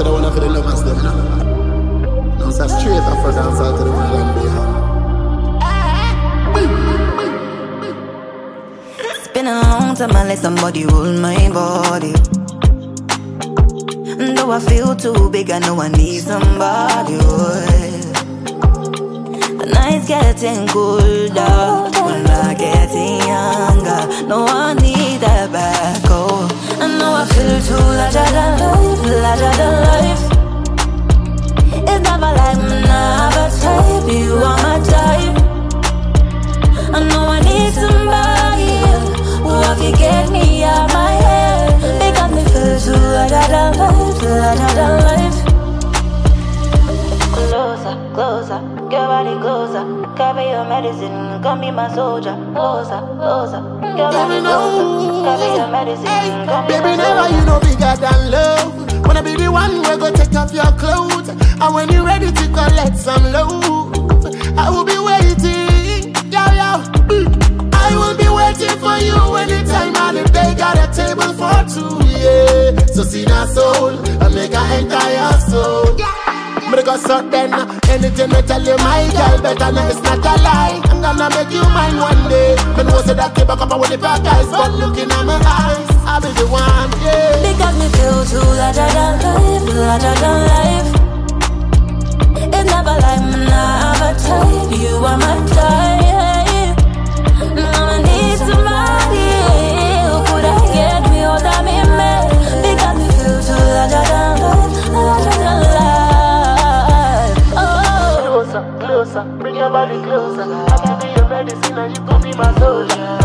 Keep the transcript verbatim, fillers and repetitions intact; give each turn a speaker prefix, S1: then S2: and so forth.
S1: to the one for the lovers them now. Now it's a straight up for dance out to the one and beyond.
S2: It's been a long time I let somebody rule my body. Though I feel too big, I know I need somebody. The night's getting colder, we're not getting younger. No, I need that back, oh. I know I feel too larger than life, larger than life. It's never like me, never type, you are my type. I know I need somebody who can get me out my head. They got me feel too larger than life, larger than life. Closer, closer, your body closer. Carry your medicine, come be my soldier. Closer, closer, your body closer. Carry your medicine, come be my soldier.
S1: Baby, never you know bigger than love. Wanna be the one who go take off your clothes. And when you're ready to collect some love, I will be waiting, yo, yo. I will be waiting for you anytime all the day. Got a table for two, yeah. So see that soul, and make her enter your soul. But go so then, anything I tell you, my girl, better know it's not a lie. I'm gonna make you mine one day. But no say that keep back up with the back eyes, but looking at my eyes, I'll be the one, yeah.
S2: They got me feel too larger than life, larger than life. It's never like me, never type, you are my type. I need somebody who could have get me all that me mad. They got me feel too larger than life, larger than life.
S3: Closer, closer, bring your body closer. I can be your medicine and you can be my soldier.